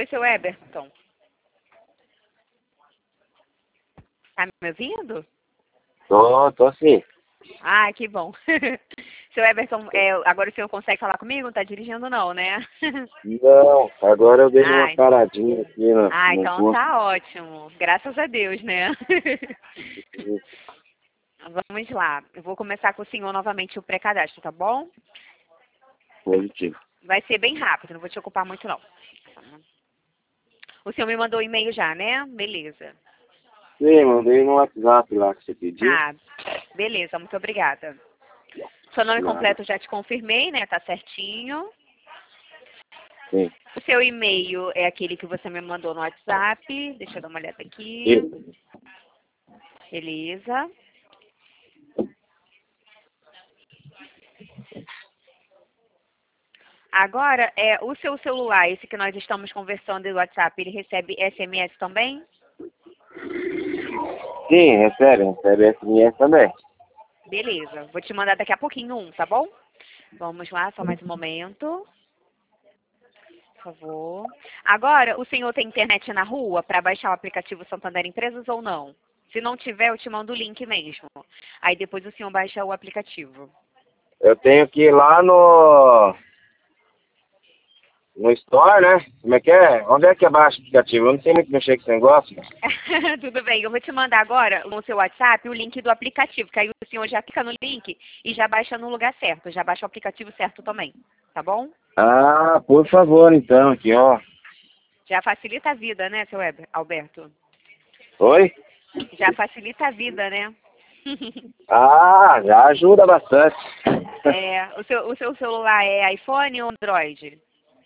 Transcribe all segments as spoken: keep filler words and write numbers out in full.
Oi, seu Eberton. Tá me ouvindo? Tô, tô sim. Ah, que bom. Seu Eberton, é, agora o senhor consegue falar comigo? Não tá dirigindo não, né? Não, agora eu dei uma Ai. paradinha aqui no, Ah, no então curso. tá ótimo. Graças a Deus, né? Vamos lá. Eu vou começar com o senhor novamente o pré-cadastro, tá bom? Positivo. Vai ser bem rápido, não vou te ocupar muito não. O senhor me mandou o e-mail já, né? Beleza. Sim, mandei no WhatsApp lá que você pediu. Tá, beleza, muito obrigada. Seu nome Nada. completo eu já te confirmei, né? Tá certinho. Sim. O seu e-mail é aquele que você me mandou no WhatsApp. Deixa eu dar uma olhada aqui. Isso. Beleza. Agora, é, o seu celular, esse que nós estamos conversando do WhatsApp, ele recebe S M S também? Sim, recebe, recebe S M S também. Beleza. Vou te mandar daqui a pouquinho um, tá bom? Vamos lá, só mais um momento. Por favor. Agora, o senhor tem internet na rua para baixar o aplicativo Santander Empresas ou não? Se não tiver, eu te mando o link mesmo. Aí depois o senhor baixa o aplicativo. Eu tenho que ir lá no... no Store, né? Como é que é? Onde é que abaixa o aplicativo? Eu não sei muito mexer com esse negócio. Tudo bem, eu vou te mandar agora no seu WhatsApp o link do aplicativo, que aí o senhor já clica no link e já baixa no lugar certo, já baixa o aplicativo certo também, tá bom? Ah, por favor, então, aqui, ó. Já facilita a vida, né, seu Weber- Alberto? Oi? Já facilita a vida, né? Ah, já ajuda bastante. É, o, seu, o seu celular é iPhone ou Android?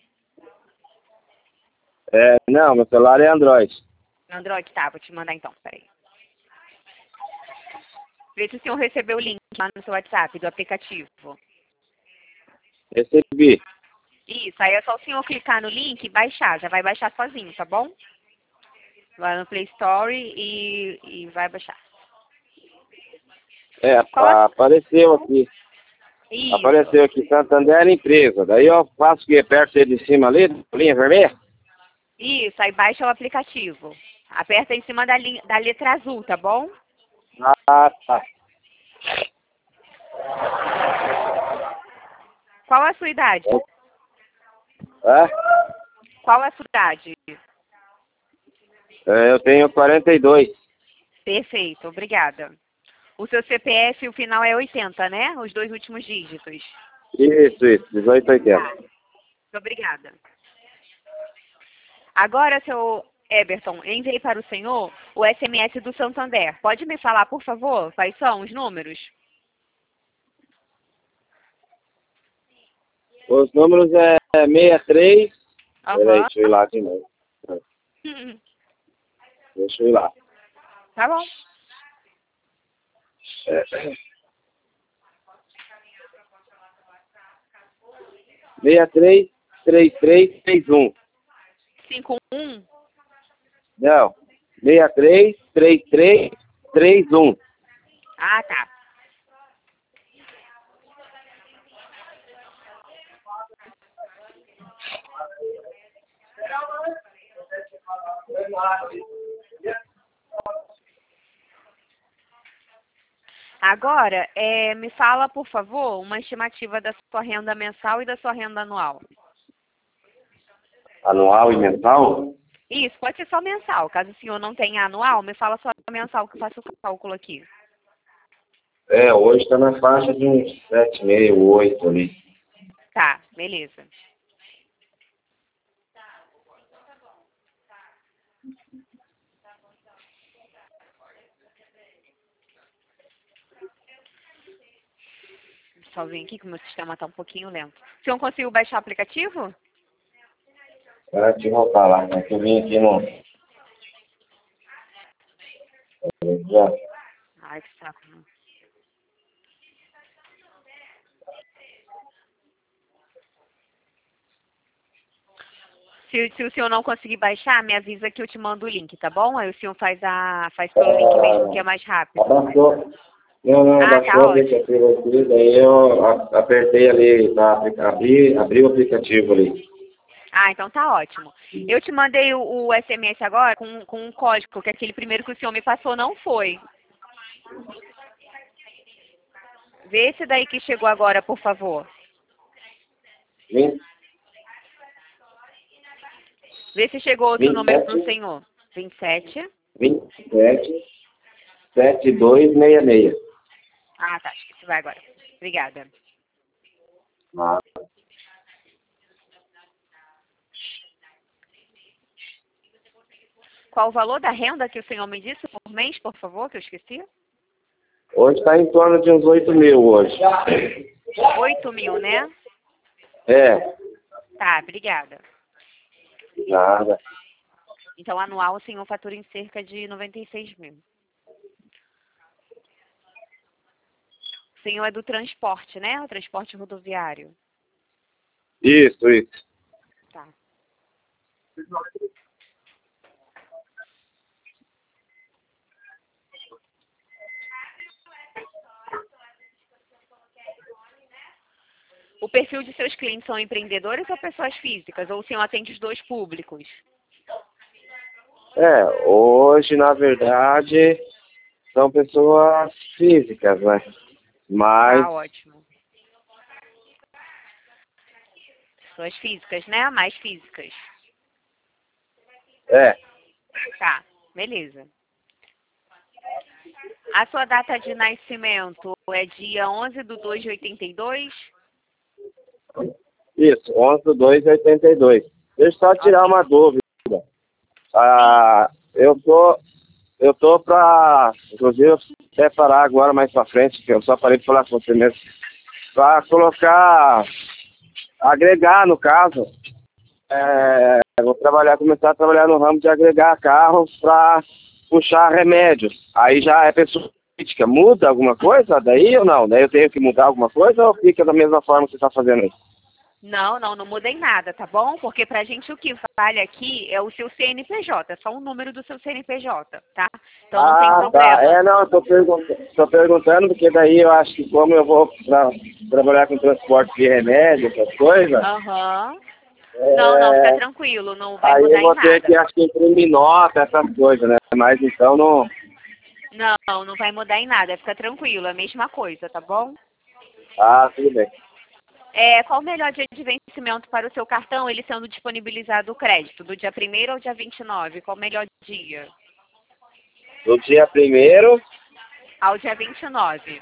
É, não, meu celular é Android. Android, tá, vou te mandar então, peraí. Vê se o senhor recebeu o link lá no seu WhatsApp do aplicativo. Recebi. Isso, aí é só o senhor clicar no link e baixar, já vai baixar sozinho, tá bom? Vai no Play Store e, e vai baixar. É, Qual a... apareceu aqui. Isso, Apareceu aqui Santander Empresa. Daí eu faço o que? Perto de cima ali, linha vermelha? isso, aí baixa o aplicativo. Aperta em cima da, linha, da letra azul, tá bom? Ah, tá. Qual a sua idade? É? Qual a sua idade? É, eu tenho quarenta e dois. Perfeito, obrigada. O seu C P F, o final é oitenta, né? Os dois últimos dígitos. Isso, isso, dezoito oitenta. Tá. Muito obrigada. Agora, seu Eberton, enviei para o senhor o S M S do Santander. Pode me falar, por favor, quais são os números? Os números é sessenta e três. Peraí, Aham. deixa eu ir lá de novo. Deixa eu ir lá. Tá bom. É. sessenta e três, trinta e três, trinta e um. cinco um. Não. sessenta e três, trinta e três, trinta e um. Ah, tá. Agora, é, me fala, por favor, uma estimativa da sua renda mensal e da sua renda anual. Anual e mensal? Isso, pode ser só mensal. Caso o senhor não tenha anual, me fala só mensal, que eu faço o cálculo aqui. É, hoje está na faixa de uns sete e meio, oito ali. Tá, beleza. Só vim aqui que o meu sistema está um pouquinho lento. O senhor conseguiu baixar o aplicativo? Ah, deixa eu voltar lá, né? Que eu vim aqui no... Já. Ai, que saco. Se, se o senhor não conseguir baixar, me avisa que eu te mando o link, tá bom? Aí o senhor faz, a, faz pelo link mesmo, que é mais rápido. Abaixou. Não, não, Ah, abaixou tá o ótimo. aplicativo aqui, daí eu a- apertei ali, tá? Abri, abri o aplicativo ali. Ah, então tá ótimo. Eu te mandei o, o S M S agora com, com um código, que aquele primeiro que o senhor me passou não foi. Vê esse daí que chegou agora, por favor. vinte, Vê se chegou outro vinte e número pro sete, senhor. vinte e sete. vinte e sete, setenta e dois, sessenta e seis. Ah, tá. Acho que esse vai agora. Obrigada. Ah, Qual o valor da renda que o senhor me disse por mês, por favor, que eu esqueci? hoje está em torno de uns oito mil hoje. Oito mil, né? É, Tá, obrigada. nada. Então, anual, o senhor fatura em cerca de noventa e seis mil. O senhor é do transporte, né? O transporte rodoviário. Isso, isso. Tá. O perfil de seus clientes são empreendedores ou pessoas físicas? Ou o senhor atende os dois públicos? É, hoje, na verdade, são pessoas físicas, né? Mas, Tá, ótimo. Pessoas físicas, né? Mais físicas. é, Tá, beleza. A sua data de nascimento é dia onze de dois de oitenta e dois? isso, onze de dois de oitenta e dois. Deixa eu só tirar Ok. uma dúvida. Ah, eu tô, eu tô pra, inclusive, até parar agora mais pra frente, que eu só parei de falar com você mesmo, pra colocar, agregar, no caso, é, eu vou trabalhar, começar a trabalhar no ramo de agregar carros pra puxar remédios. Aí já é pessoa crítica. Muda alguma coisa daí ou não? Daí eu tenho que mudar alguma coisa ou fica da mesma forma que você está fazendo aí? Não, não, não muda em nada, tá bom? Porque pra gente o que vale aqui é o seu C N P J, é só o número do seu C N P J, tá? Então não tem Ah, tá. problema. É, não, eu tô perguntando, tô perguntando porque daí eu acho que como eu vou pra, trabalhar com transporte de remédio, essas coisas, Aham. Não, não, fica é, tranquilo, não vai aí eu mudar em vou ter nada. que, acho que imprimir nota, essas coisas, né? Mas então não... Não, não vai mudar em nada, fica tranquilo, é a mesma coisa, tá bom? Ah, tudo bem. É, qual o melhor dia de vencimento para o seu cartão, ele sendo disponibilizado o crédito? Do dia primeiro ao dia vinte e nove? Qual o melhor dia? No dia primeiro, Ao dia vinte e nove.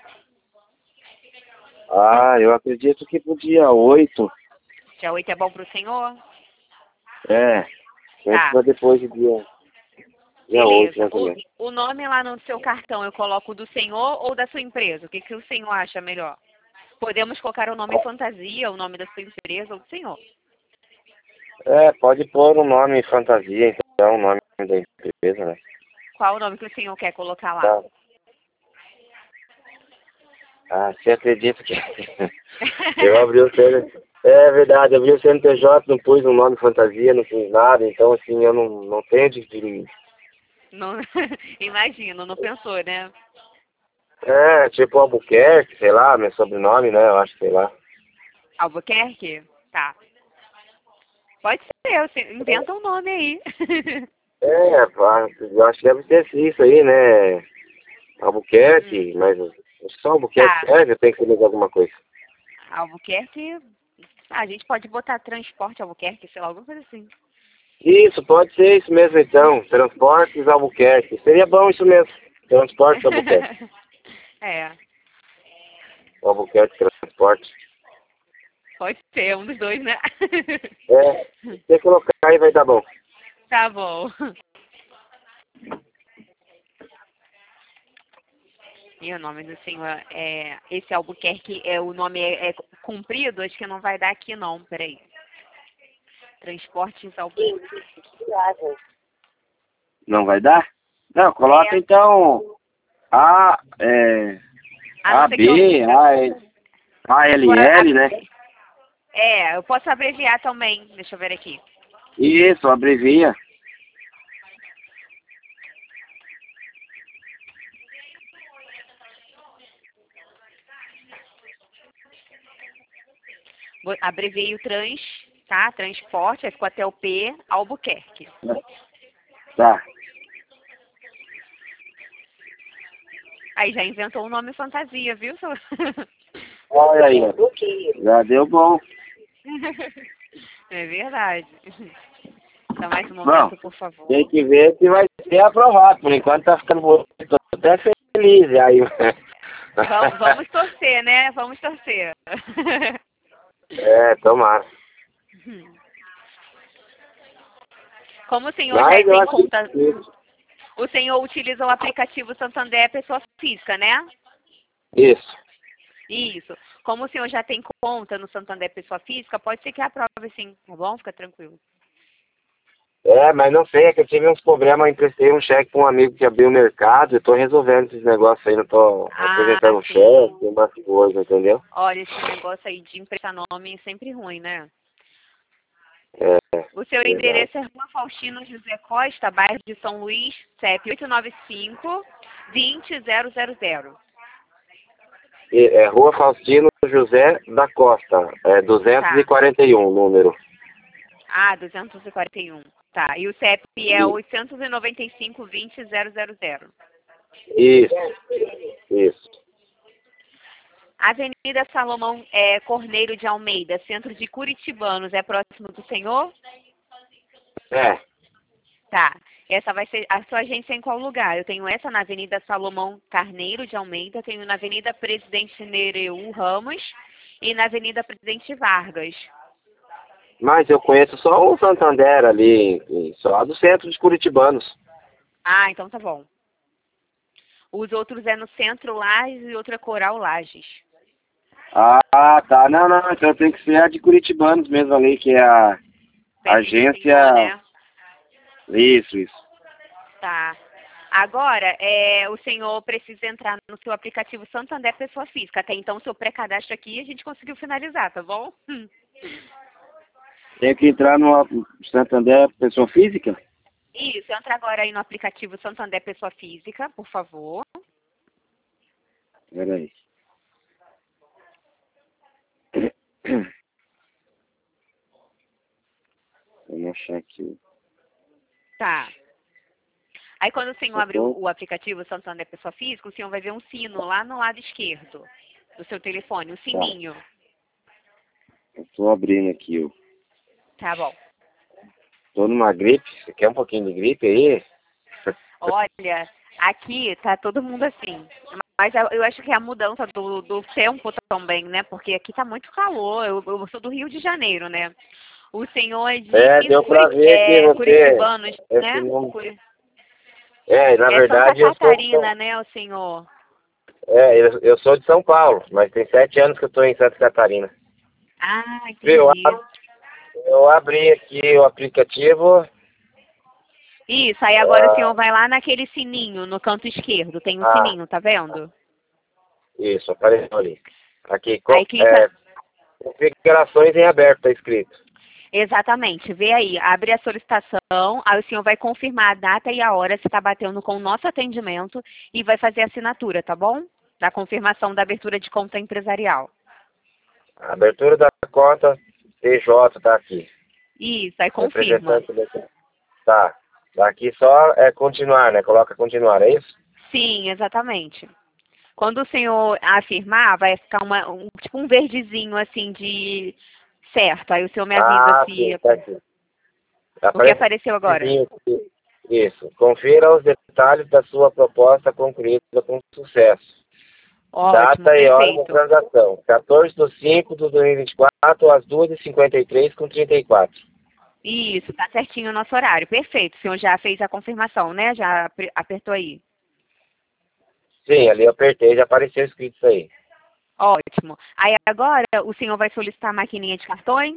ah, eu acredito que pro dia oito, Dia oito é bom para o senhor? é, sempre Tá, pra depois do dia, dia oito, beleza. mais ou O, menos. o nome lá no seu cartão eu coloco do senhor ou da sua empresa? O que, que o senhor acha melhor? Podemos colocar o nome fantasia, o nome da sua empresa ou do senhor. É, pode pôr o nome fantasia, então, o nome da empresa, né? Qual o nome que o senhor quer colocar lá? Tá. Ah, você acredita que eu abri o C N P J? É verdade, eu abri o C N P J, não pus o nome fantasia, não pus nada, então assim, eu não, não tenho de... de- Não, imagino, não pensou, né? É, tipo Albuquerque, sei lá, meu sobrenome, né, eu acho, sei lá. Albuquerque? Tá. Pode ser, você inventa um nome aí. É, pá, eu acho que deve ser isso aí, né, Hum, Albuquerque, mas só Albuquerque tá. serve, eu tenho que ser mais alguma coisa. Albuquerque, a gente pode botar transporte Albuquerque, sei lá, alguma coisa assim. Isso, pode ser isso mesmo então, Transportes Albuquerque, seria bom isso mesmo, Transportes Albuquerque, É, Albuquerque Transporte. pode ser, um dos dois, né? É, se você colocar aí vai dar bom. Tá bom. E o nome do senhor é. Esse Albuquerque, é, o nome é, é comprido? Acho que não vai dar aqui não, peraí. Transportes Albuquerque. Não vai dar? Não, coloca É, então A, é, a não A, ser que eu. B, A, L, A, L, Vou L, né? abrevi- É, eu posso abreviar também. Deixa eu ver aqui. Isso, abrevia. Vou- Abreviei o trans, tá? Transporte, aí ficou até o P, Albuquerque. Tá. Aí já inventou um nome fantasia, viu? seu- Olha aí. Já deu bom. É verdade. Então, mais um Bom, momento, por favor. tem que ver se vai ser aprovado. Por enquanto tá ficando bonito. Tô até feliz. E aí... Vamos, vamos torcer, né? Vamos torcer. É, tomara. Como o senhor já Mas eu tem acho conta... que... O senhor utiliza o aplicativo Santander Pessoa Física, né? Isso. Isso. Como o senhor já tem conta no Santander Pessoa Física, pode ser que aprove sim, tá bom? Fica tranquilo. É, mas não sei, é que eu tive uns problemas, eu emprestei um cheque para um amigo que abriu o mercado, eu tô resolvendo esses negócios aí, não tô Ah, apresentando um sim. cheque, umas coisas, entendeu? Olha, esse negócio aí de emprestar nome é sempre ruim, né? É, O seu verdade. endereço é Rua Faustino José Costa, bairro de São Luís, C E P oito nove cinco, dois zero zero zero. E, é Rua Faustino José da Costa, é duzentos e quarenta e um número. Ah, duzentos e quarenta e um. Tá. E o C E P é oitocentos e noventa e cinco, vinte, zero zero zero. Isso, isso. Avenida Salomão é, Corneiro de Almeida, centro de Curitibanos, é próximo do senhor? É, Tá. Essa vai ser a sua agência em qual lugar? Eu tenho essa na Avenida Salomão Carneiro de Almeida, tenho na Avenida Presidente Nereu Ramos e na Avenida Presidente Vargas. mas eu conheço só o Santander ali, em- só do centro de Curitibanos. Ah, então tá bom. Os outros é no Centro Lages e outra Coral Lages. Ah, tá, não, não, então tem que ser a de Curitibanos mesmo ali, que é a Perto do agência... senhor, né? Isso, isso. Tá. Agora, é, o senhor precisa entrar no seu aplicativo Santander Pessoa Física. Até então, o seu pré-cadastro aqui a gente conseguiu finalizar, tá bom? Hum. Tem que entrar no Santander Pessoa Física? Isso, entra agora aí no aplicativo Santander Pessoa Física, por favor. Peraí. Vamos achar aqui. Tá. Aí quando o senhor Tá abrir bom. o aplicativo Santander Pessoa Física, o senhor vai ver um sino lá no lado esquerdo do seu telefone, um sininho. Eu tô abrindo aqui, ó. Tá bom. Tô numa gripe. Você quer um pouquinho de gripe aí? Olha, aqui tá todo mundo assim. Mas eu eu acho que é a mudança do, do tempo também, né? Porque aqui tá muito calor. Eu, eu sou do Rio de Janeiro, né? O senhor é de É, deu pra Curi- ver que é, você... Curitibanos, Esse né? nome... Curi- É, na É Santa verdade eu sou... de Catarina, São- né, o senhor? É, eu, eu sou de São Paulo, mas tem sete anos que eu tô em Santa Catarina. Ah, Viu? entendi. Eu abri aqui o aplicativo. Isso, aí agora o Ah, senhor vai lá naquele sininho, no canto esquerdo, tem um ah, sininho, tá vendo? isso, apareceu ali. Aqui, co- Aí clica, é, configurações em aberto, tá escrito. exatamente, vê aí, abre a solicitação, aí o senhor vai confirmar a data e a hora se está batendo com o nosso atendimento e vai fazer a assinatura, tá bom? Da confirmação da abertura de conta empresarial. A abertura da conta T J tá aqui. Isso, aí confirma. Representante da... Tá. Daqui só é continuar, né? Coloca continuar, é isso? Sim, exatamente. Quando o senhor afirmar, vai ficar uma, um, tipo um verdezinho assim de certo. Aí o senhor me avisa Ah, se sim, tá aqui. o que Aparece apareceu agora. aqui. Isso. Confira os detalhes da sua proposta concluída com sucesso. Ótimo, Data e hora da perfeito. transação. quatorze de cinco de dois mil e vinte e quatro, às duas e cinquenta e três com trinta e quatro. Isso, tá certinho o nosso horário. Perfeito. O senhor já fez a confirmação, né? Já apre- apertou aí. Sim, ali eu apertei, já apareceu escrito isso aí. Ótimo. Aí agora o senhor vai solicitar a maquininha de cartões?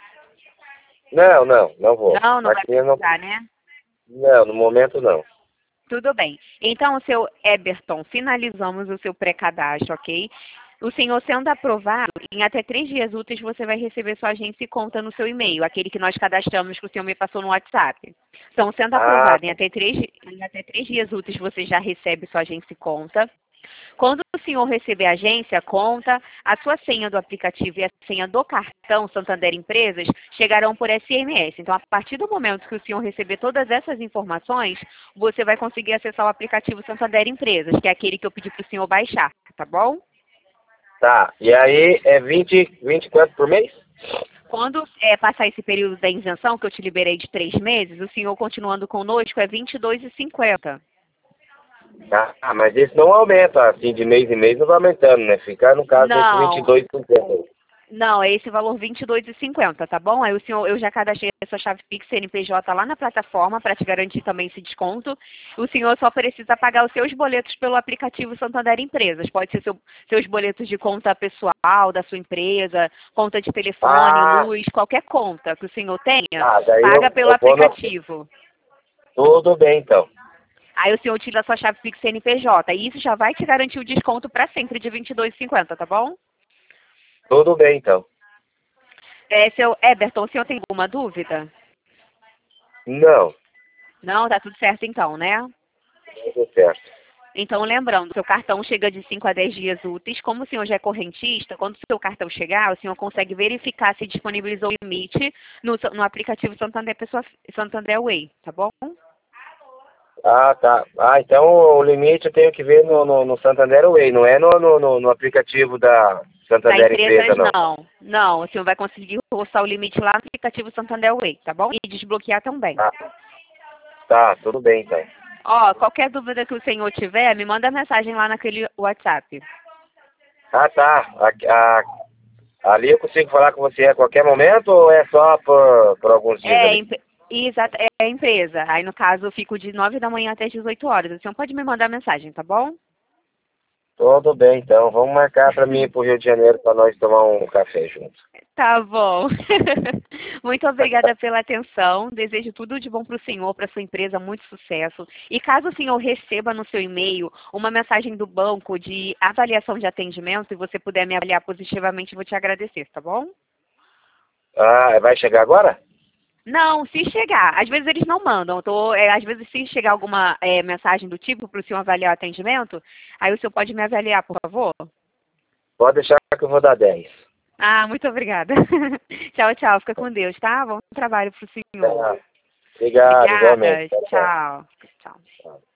Não, não, não vou. Não, não vai Aqui eu não... precisar, né? Não, no momento não. Tudo bem. Então, o seu Eberton, finalizamos o seu pré-cadastro, ok? O senhor sendo aprovado, em até três dias úteis você vai receber sua agência e conta no seu e-mail, aquele que nós cadastramos que o senhor me passou no WhatsApp. Então, sendo Ah, aprovado, em até três, em até três dias úteis você já recebe sua agência e conta. Quando o senhor receber a agência, a conta, a sua senha do aplicativo e a senha do cartão Santander Empresas chegarão por S M S. Então, a partir do momento que o senhor receber todas essas informações, você vai conseguir acessar o aplicativo Santander Empresas, que é aquele que eu pedi para o senhor baixar, tá bom? Tá, e aí é vinte, vinte e quatro por mês? Quando é, passar esse período da isenção, que eu te liberei de três meses, o senhor continuando conosco é vinte e dois reais e cinquenta centavos. Ah, mas esse não aumenta, assim, de mês em mês não vai aumentando, né? Fica, no caso, esse vinte e Não, dois por cento. não, é esse valor vinte e dois reais e cinquenta centavos, tá bom? Aí o senhor, eu já cadastrei a sua chave Pix C N P J lá na plataforma para te garantir também esse desconto. O senhor só precisa pagar os seus boletos pelo aplicativo Santander Empresas. Pode ser seu, seus boletos de conta pessoal da sua empresa, conta de telefone, Ah, luz, qualquer conta que o senhor tenha, ah, daí paga eu, pelo eu vou no... aplicativo. Tudo bem, então. Aí o senhor tira a sua chave Pix C N P J. E isso já vai te garantir o desconto para sempre de vinte e dois reais e cinquenta centavos, tá bom? Tudo bem, então. É, seu Eberton, o senhor tem alguma dúvida? Não, Não, tá tudo certo então, né? tudo certo. Então, lembrando, seu cartão chega de cinco a dez dias úteis. Como o senhor já é correntista, quando o seu cartão chegar, o senhor consegue verificar se disponibilizou o limite no, no aplicativo Santander, Pessoa, Santander Way, tá bom? Ah, tá. Ah, então o limite eu tenho que ver no, no, no Santander Way, não é no, no, no, no aplicativo da Da Santander Empresa, empresas, não. não. Não, o senhor vai conseguir roçar o limite lá no aplicativo Santander Way, tá bom? E desbloquear também. Ah, tá, tudo bem, então. Ó, qualquer dúvida que o senhor tiver, me manda mensagem lá naquele WhatsApp. Ah, tá. A, a, ali eu consigo falar com você a qualquer momento ou é só por, por alguns dias É, ali? empre- exato, é a empresa. Aí, no caso, eu fico de nove da manhã até as dezoito horas. O senhor pode me mandar mensagem, tá bom? Tudo bem, então. Vamos marcar para mim ir pro Rio de Janeiro para nós tomar um café junto. Tá bom. Muito obrigada pela atenção. Desejo tudo de bom para o senhor, para sua empresa, muito sucesso. E caso o senhor receba no seu e-mail uma mensagem do banco de avaliação de atendimento e você puder me avaliar positivamente, eu vou te agradecer, tá bom? Ah, vai chegar agora? Não, se chegar. Às vezes eles não mandam. Eu tô, é, às vezes, se chegar alguma é, mensagem do tipo para o senhor avaliar o atendimento, aí o senhor pode me avaliar, por favor? Pode deixar que eu vou dar dez. Ah, muito obrigada. Tchau, tchau. Fica com Deus, tá? Bom trabalho para o senhor. Tá. Obrigado, igualmente. Obrigada. Tchau, tchau. Tchau. Tchau. Tchau.